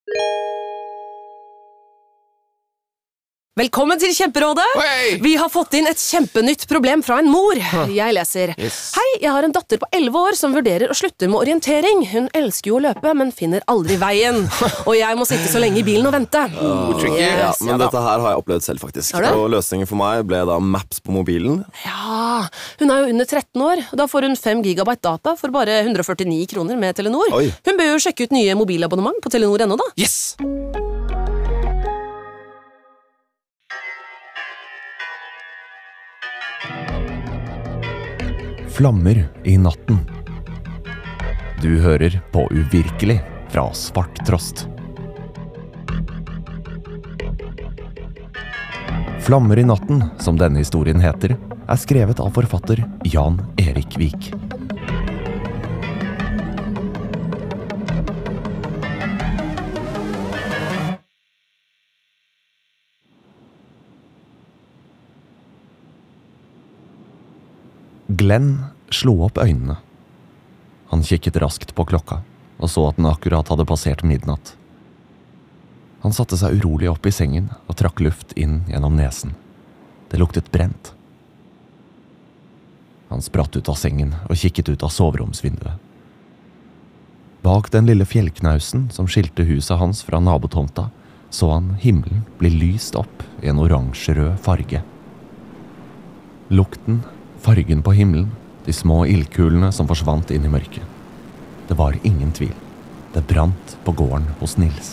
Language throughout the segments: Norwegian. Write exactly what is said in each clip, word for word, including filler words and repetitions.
Velkommen til Kjemperådet! Hey! Vi har fått inn et kjempenytt problem fra en mor. Jeg leser. Yes. Hei, jeg har en datter på elleve år som vurderer å slutte med orientering. Hun elsker jo å løpe, men finner aldri veien. Og jeg må sitte så lenge i bilen og vente. Oh, tricky. Yes, Ja, men ja da. dette her har jeg opplevd selv faktisk. Har du? Og løsningen for meg ble da Maps på mobilen. Ja, hun er jo under tretten år. Da får hun fem gigabyte data for bare hundre og førtini kroner med Telenor. Oi. Hun bør jo sjekke ut nye mobilabonnement på Telenor ennå da. Yes! Flammer i natten. Du hører på Uvirkelig fra Svart Trost. Flammer i natten, som denne historien heter, er skrevet av forfatter Jan Erik Vik. Glenn slo opp øynene. Han kikket raskt på klokka, og så at den akkurat hadde passert midnatt. Han satte seg urolig opp i sengen og trakk luft inn gjennom nesen. Det luktet brent. Han spratt ut av sengen og kikket ut av soveromsvinduet. Bak den lille fjellknausen som skilte huset hans fra nabotomta, så han himmelen bli lyst opp i en oransjerød farge. Lukten, fargen på himmelen, de små ildkulene som forsvant inn i mørket. Det var ingen tvil. Det brant på gården hos Nils.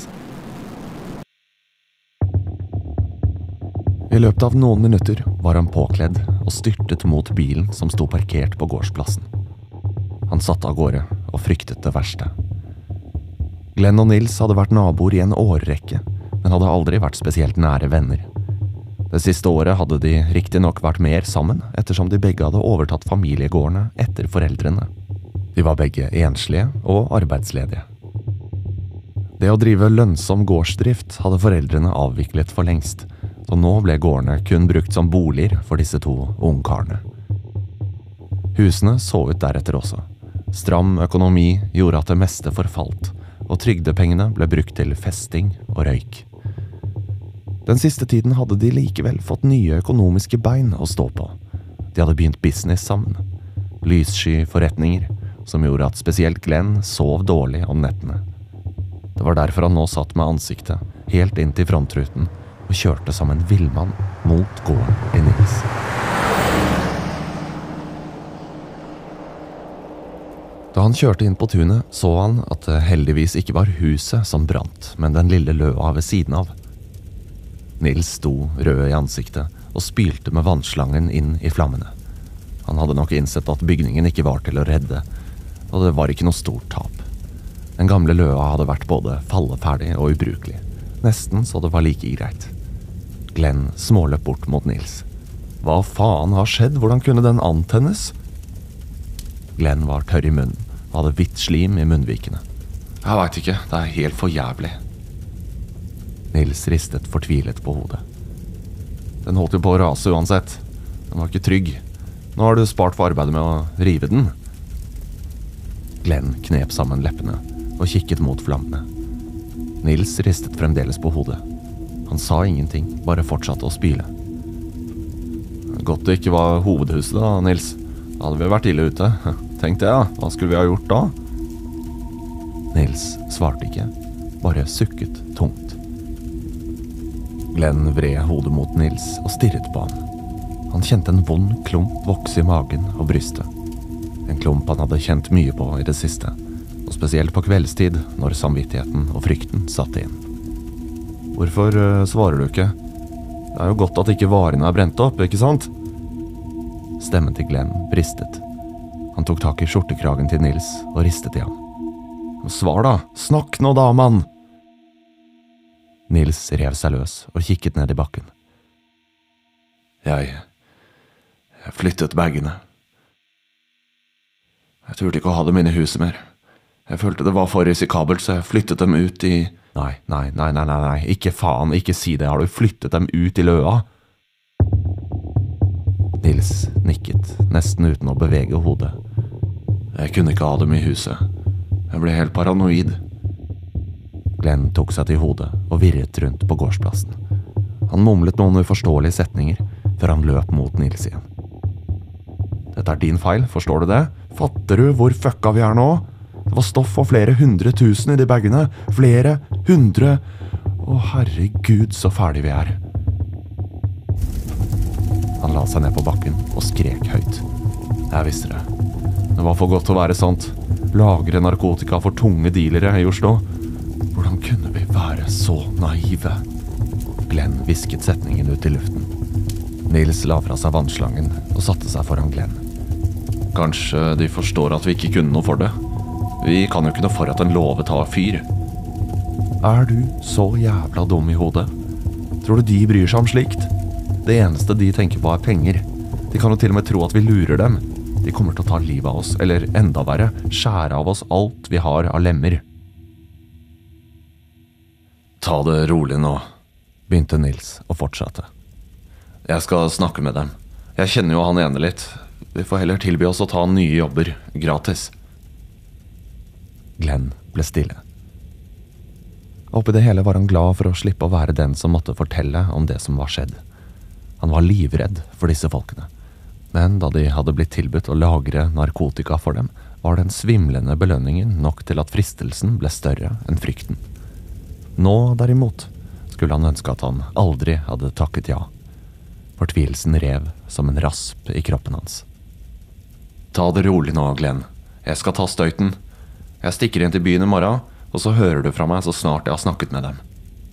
I løpet av noen minutter var han påkledd og styrtet mot bilen som sto parkert på gårdsplassen. Han satt av gårde og fryktet det verste. Glenn og Nils hadde vært naboer i en årrekke, men hadde aldri vært spesielt nære venner. Det siste året hadde de riktig nok vært mer sammen, ettersom de begge hadde overtatt familiegårdene etter foreldrene. De var begge enslige og arbeidsledige. Det å drive lønnsom gårdsdrift hadde foreldrene avviklet for lengst, så nå ble gårdene kun brukt som boliger for disse to ungkarene. Husene så ut deretter også. Stram økonomi gjorde at det meste forfalt, og trygdepengene ble brukt til festing og røyk. Den siste tiden hadde de likevel fått nye økonomiske bein å stå på. De hadde begynt business sammen. Lyssky forretninger, som gjorde at spesielt Glenn sov dårlig om nettene. Det var derfor han nå satt med ansiktet helt inn til frontruten og kjørte som en villmann mot gården i Nils. Da han kjørte inn på tunet, så han at det heldigvis ikke var huset som brant, men den lille løa ved siden av. Nils sto rød i ansiktet og spylte med vannslangen inn i flammene. Han hadde nok innsett at bygningen ikke var til å redde, og det var ikke noe stort tap. Den gamle løa hadde vært både falleferdig og ubrukelig, nesten så det var like greit. Glenn småløp bort mot Nils. Hva faen har skjedd? Hvordan kunne den antennes? Glenn var tørr i munnen og hadde hvitt slim i munnvikene. Jeg vet ikke, det er helt for jævlig. Nils ristet fortvilet på hodet. Den holdt jo på å rase uansett. Den var ikke trygg. Nå har du spart for arbeidet med å rive den. Glenn knep sammen leppene og kikket mot flammene. Nils ristet fremdeles på hodet. Han sa ingenting, bare fortsatte å spyle. Godt det ikke var hovedhuset da, Nils. Da hadde vi vært ille ute. Tenkte jeg, hva skulle vi ha gjort da? Nils svarte ikke, bare sukket tungt. Glenn vred hodet mot Nils og stirret på han. Han kjente en vond klump vokse i magen og brystet. En klump han hadde kjent mye på i det siste, og spesielt på kveldstid når samvittigheten og frykten satte inn. Hvorfor uh, svarer du ikke? Det er jo godt at ikke varene er brent opp, ikke sant? Stemmen til Glenn bristet. Han tok tak i skjortekragen til Nils og ristet i ham. Svar da, snakk nå da, mann! Nils rev seg løs og kikket ned i bakken. Jeg, jeg flyttet bagene. Jeg turte ikke å ha dem inne i huset mer. Jeg følte det var for risikabelt, så jeg flyttet dem ut i... Nei, nei, nei, nei, nei, nei, ikke faen, ikke si det, har du flyttet dem ut i løa? Nils nikket, nesten uten å bevege hodet. Jeg kunne ikke ha dem i huset. Jeg ble helt paranoid. Glenn tok seg til hodet og virret rundt på gårdsplassen. Han mumlet noen uforståelige setninger før han løp mot Nils igjen. Dette er din feil, forstår du det? Fatter du hvor fucka vi er nå? Det var stoff for flere hundre tusen i de bagene. Flere hundre. Å herregud, så ferdig vi er. Han la seg ned på bakken og skrek høyt. Jeg visste det. Det var for godt til å være sant. Lagre narkotika for tunge dealere i Oslo. Hvordan kunne vi være så naive? Glenn visket setningen ut i luften. Nils la fra seg vannslangen og satte seg foran Glenn. Kanskje de forstår at vi ikke kunne noe for det. Vi kan jo ikke noe for at en låve tar fyr. Er du så jævla dum i hodet? Tror du de bryr seg om slikt? Det eneste de tenker på er penger. De kan jo til og med tro at vi lurer dem. De kommer til å ta livet av oss, eller enda verre, skjære av oss alt vi har av lemmer. Ta det rolig nå, begynte Nils og fortsatte. Jeg skal snakke med dem. Jeg kjenner jo han ene litt. Vi får heller tilby oss å ta nye jobber, gratis. Glenn ble stille. Oppi det hele var han glad for å slippe å være den som måtte fortelle om det som var skjedd. Han var livredd for disse folkene. Men da de hadde blitt tilbudt å lagre narkotika for dem, var den svimlende belønningen nok til at fristelsen ble større enn frykten. Nå, derimot, skulle han ønske at han aldri hadde takket ja. Fortvilelsen rev som en rasp i kroppen hans. Ta det rolig nå, Glenn. Jeg skal ta støyten. Jeg stikker inn til byen i morgen, og så hører du fra meg så snart jeg har snakket med dem.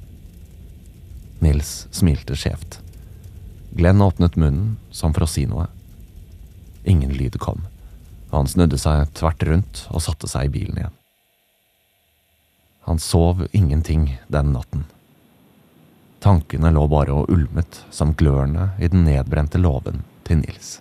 Nils smilte skjevt. Glenn åpnet munnen som for å si noe. Ingen lyd kom, og han snudde seg tvert rundt og satte seg i bilen igjen. Han sov ingenting den natten. Tankene lå bare og ulmet som glørne i den nedbrente låven til Nils.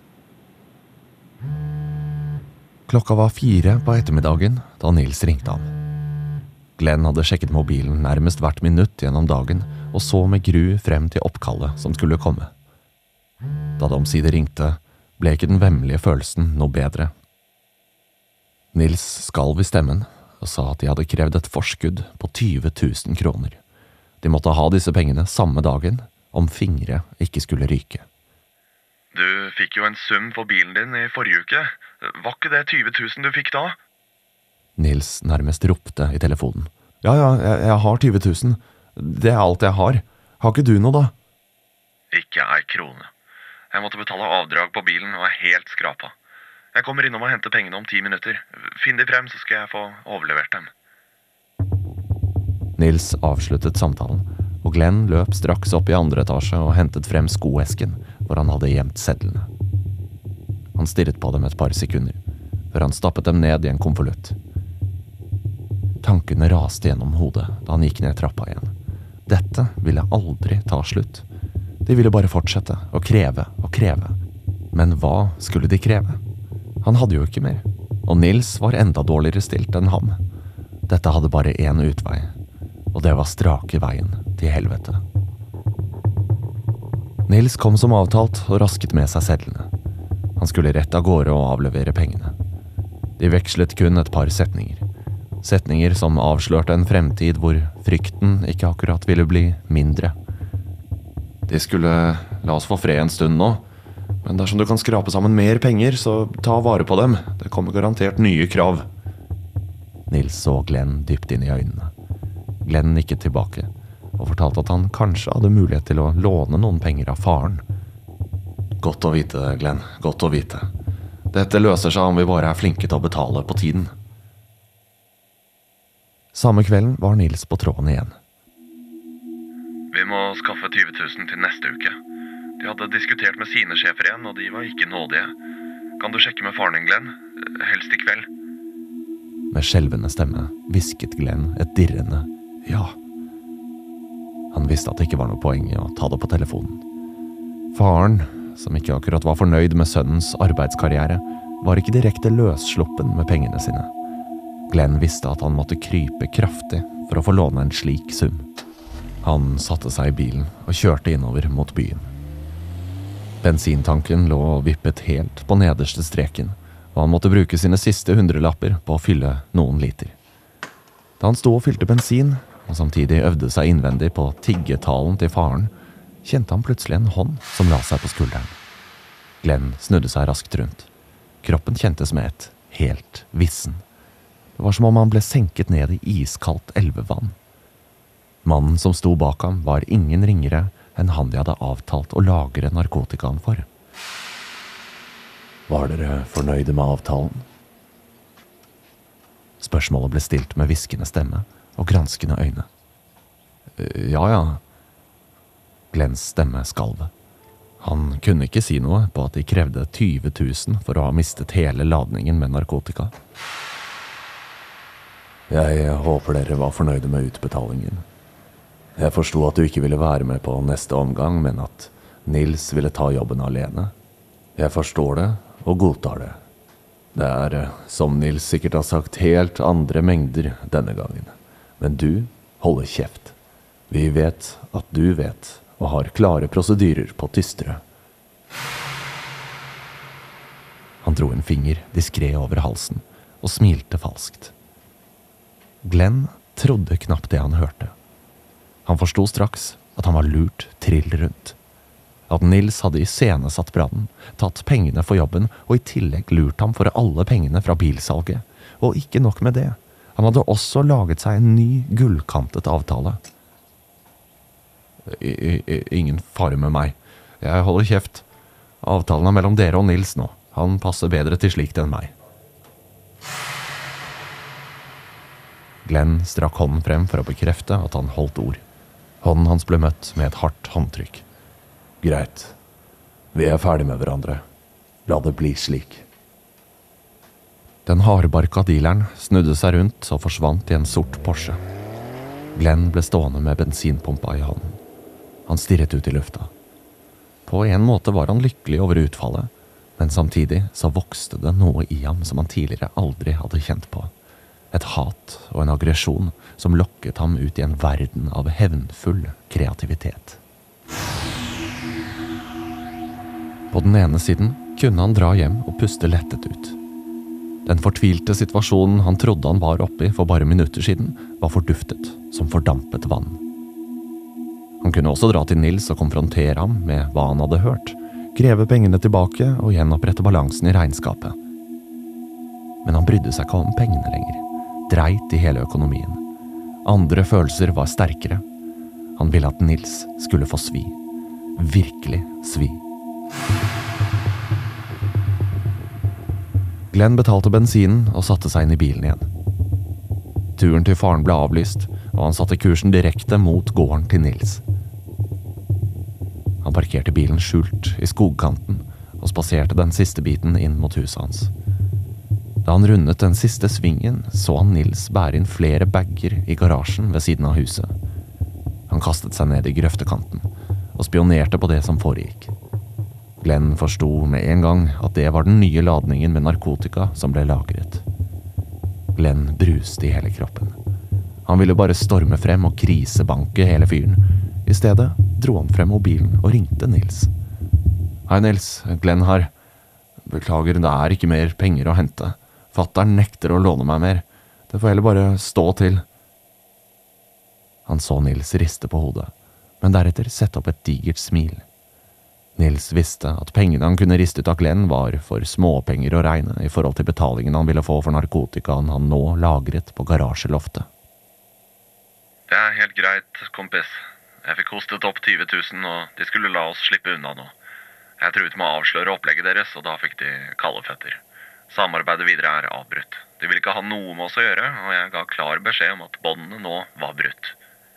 Klokka var fire på ettermiddagen da Nils ringte ham. Glenn hadde sjekket mobilen nærmest hvert minutt gjennom dagen og så med gru frem til oppkallet som skulle komme. Da de omsider ringte, ble ikke den vemmelige følelsen noe bedre. Nils skalv i stemmen og sa at de hadde krevd et forskudd på tyve tusen kroner. De måtte ha disse pengene samme dagen, om fingre ikke skulle ryke. Du fikk jo en sum for bilen din i forrige uke. Var ikke det tyve tusen du fikk da? Nils nærmest ropte i telefonen. Ja, ja, jeg, jeg har tyve tusen. Det er alt jeg har. Har ikke du noe da? Ikke ei krone. Jeg måtte betale avdrag på bilen og er helt skrapa. Jeg kommer innom og henter pengene om ti minutter. Finn de frem, så skal jeg få overlevert dem. Nils avsluttet samtalen, og Glenn løp straks opp i andre etasje og hentet frem skoesken, hvor han hadde gjemt sedlene. Han stirret på dem et par sekunder, før han stappet dem ned i en konvolutt. Tankene raste gjennom hodet da han gikk ned trappa igjen. Dette ville aldri ta slutt. De ville bare fortsette, og kreve og kreve. Men hva skulle de kreve? Han hadde jo ikke mer, og Nils var enda dårligere stilt enn ham. Dette hadde bare én utvei, og det var strake veien til helvete. Nils kom som avtalt og rasket med seg sedlene. Han skulle rett av gårde og avlevere pengene. De vekslet kun et par setninger. Setninger som avslørte en fremtid hvor frykten ikke akkurat ville bli mindre. De skulle la oss få fred en stund nå, men dersom du kan skrape sammen mer penger, så ta vare på dem. Det kommer garantert nye krav. Nils så Glenn dypt inn i øynene. Glenn nikket tilbake og fortalte at han kanskje hadde mulighet til å låne noen penger av faren. Godt å vite, Glenn, godt å vite. Dette løser seg om vi bare er flinke til å betale på tiden. Samme kvelden var Nils på tråden igjen. Vi må skaffe tyve tusen til neste uke. De hadde diskutert med sine sjefer igjen, og de var ikke nådige. Kan du sjekke med faren din, Glenn? Helst i kveld. Med skjelvende stemme visket Glenn et dirrende ja. Han visste at det ikke var noe poeng i å ta det på telefonen. Faren, som ikke akkurat var fornøyd med sønnens arbeidskarriere, var ikke direkte løssluppen med pengene sine. Glenn visste at han måtte krype kraftig for å få låne en slik sum. Han satte seg i bilen og kjørte innover mot byen. Bensintanken lå og vippet helt på nederste streken, og han måtte bruke sine siste hundrelapper på å fylle noen liter. Da han sto og fylte bensin, og samtidig øvde seg innvendig på tiggetalen til faren, kjente han plutselig en hånd som la seg på skulderen. Glenn snudde seg raskt rundt. Kroppen kjentes med et helt vissen. Det var som om han ble senket ned i iskaldt elvevann. Mannen som sto bak ham var ingen ringere enn han de hadde avtalt å lagre narkotikaen for. Var dere fornøyde med avtalen? Spørsmålet ble stilt med hviskende stemme og granskende øyne. Ja, ja. Glenns stemme skalv. Han kunne ikke si noe på at de krevde tyve tusen for å ha mistet hele ladningen med narkotika. Jeg håper dere var fornøyde med utbetalingen. Jeg forstod at du ikke ville være med på neste omgang, men at Nils ville ta jobben alene. Jeg forstår det og godtar det. Det er, som Nils sikkert har sagt, helt andre mengder denne gangen. Men du holder kjeft. Vi vet at du vet, og har klare prosedyrer på tystere. Han dro en finger diskret over halsen og smilte falskt. Glenn trodde knapt det han hørte. Han forstod straks at han var lurt trill rundt. At Nils hadde iscenesatt brannen, tatt pengene for jobben og i tillegg lurt ham for alle pengene fra bilsalget. Og ikke nok med det, han hadde også laget seg en ny gullkantet avtale. I, i, ingen fare med meg. Jeg holder kjeft. Avtalen er mellom dere og Nils nå. Han passer bedre til slikt enn meg. Glenn strakk hånden frem for å bekrefte at han holdt ord. Hånden hans ble møtt med et hardt håndtrykk. Greit. Vi er ferdig med hverandre. La det bli slik. Den hardbarka dealeren snudde seg rundt og forsvant i en sort Porsche. Glenn ble stående med bensinpumpa i hånden. Han stirret ut i lufta. På en måte var han lykkelig over utfallet, men samtidig så vokste det noe i ham som han tidligere aldri hadde kjent på. Et hat og en aggresjon som lokket ham ut i en verden av hevnfull kreativitet. På den ene siden kunne han dra hjem og puste lettet ut. Den fortvilte situasjonen han trodde han var oppe i for bare minutter siden, var forduftet som fordampet vann. Han kunne også dra til Nils og konfrontere ham med hva han hadde hørt, kreve pengene tilbake og gjenopprette balansen i regnskapet. Men han brydde seg ikke om pengene lenger, dreit i hele økonomien. Andre følelser var sterkere. Han ville at Nils skulle få svi. Virkelig svi. Glenn betalte bensinen og satte seg inn i bilen igjen. Turen til faren ble avlyst, og han satte kursen direkte mot gården til Nils. Han parkerte bilen skjult i skogkanten og spaserte den siste biten inn mot huset hans. Da han rundet den siste svingen, så han Nils bære inn flere bagger i garasjen ved siden av huset. Han kastet seg ned i grøftekanten og spionerte på det som foregikk. Glenn forstod med en gang at det var den nye ladningen med narkotika som ble lagret. Glenn bruste i hele kroppen. Han ville bare storme frem og krisebanke hele fyren. I stedet dro han frem mobilen og ringte Nils. Hei Nils, Glenn her. Beklager, det er ikke mer penger å hente. Fatteren nekter å låne meg mer. Det får heller bare stå til. Han så Nils riste på hodet, men deretter sette opp et digert smil. Nils visste at pengene han kunne riste ut av Glenn var for småpenger å regne i forhold til betalingen han ville få for narkotikaen han nå lagret på garasjeloftet. Det er helt greit, kompis. Jeg fikk hostet opp tyve tusen, og de skulle la oss slippe unna nå. Jeg truet med å avsløre opplegget deres, og da fikk de kalde føtter. Samarbeidet videre er avbrutt. De ville ikke ha noe med oss å gjøre, og jeg ga klar beskjed om at båndene nå var brutt.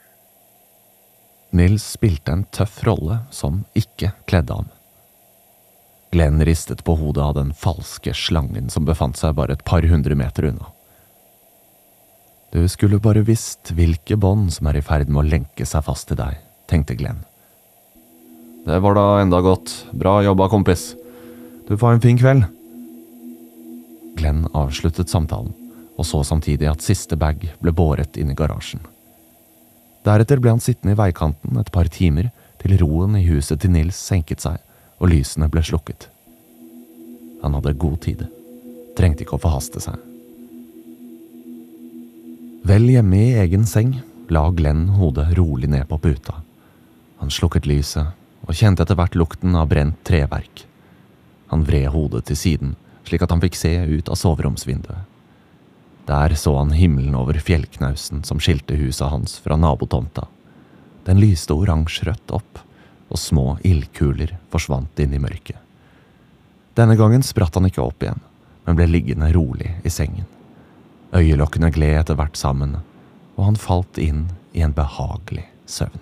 Nils spilte en tøff rolle som ikke kledde ham. Glenn ristet på hodet av den falske slangen som befant seg bare et par hundre meter unna. Du skulle bare visst hvilke bånd som er i ferd med å lenke seg fast til deg, tenkte Glenn. Det var da enda godt. Bra jobba, kompis. Du får ha en fin kveld. Glenn avsluttet samtalen, og så samtidig at siste bag ble båret inn i garasjen. Deretter ble han sittende i veikanten et par timer til roen i huset til Nils senket seg og lysene ble slukket. Han hadde god tid, trengte ikke å forhaste seg. Vel hjemme i egen seng la Glenn hodet rolig ned på puta. Han slukket lyset og kjente etter hvert lukten av brent treverk. Han vred hodet til siden, slik at han fikk se ut av soveromsvinduet. Der så han himmelen over fjellknausen som skilte huset hans fra nabotomta. Den lyste oransjerødt opp, og små ildkuler forsvant inn i mørket. Denne gangen spratt han ikke opp igjen, men ble liggende rolig i sengen. Øyelokkene gled etter hvert sammen, og han falt inn i en behagelig søvn.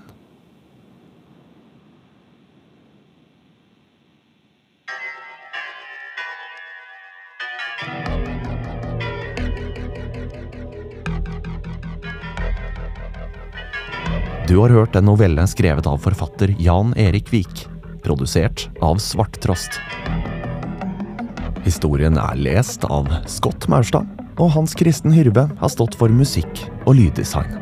Du har hørt en novelle skrevet av forfatter Jan Erik Vik, produsert av Svarttrost. Historien er lest av Scott Maurstad, og Hans Kristen Hyrve har stått for musikk og lyddesign.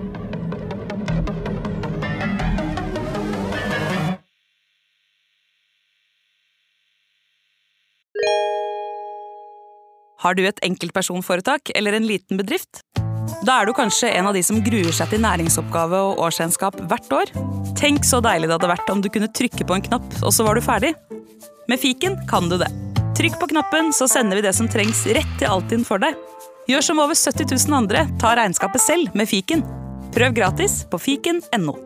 Har du et enkeltpersonforetak eller en liten bedrift? Da er du kanskje en av de som gruer seg til næringsoppgave og årsregnskap hvert år. Tenk så deilig det hadde vært om du kunne trykke på en knapp, og så var du ferdig. Med Fiken kan du det. Trykk på knappen, så sender vi det som trengs rett til Altinn for deg. Gjør som over sytti tusen andre, ta regnskapet selv med Fiken. Prøv gratis på fiken punktum no.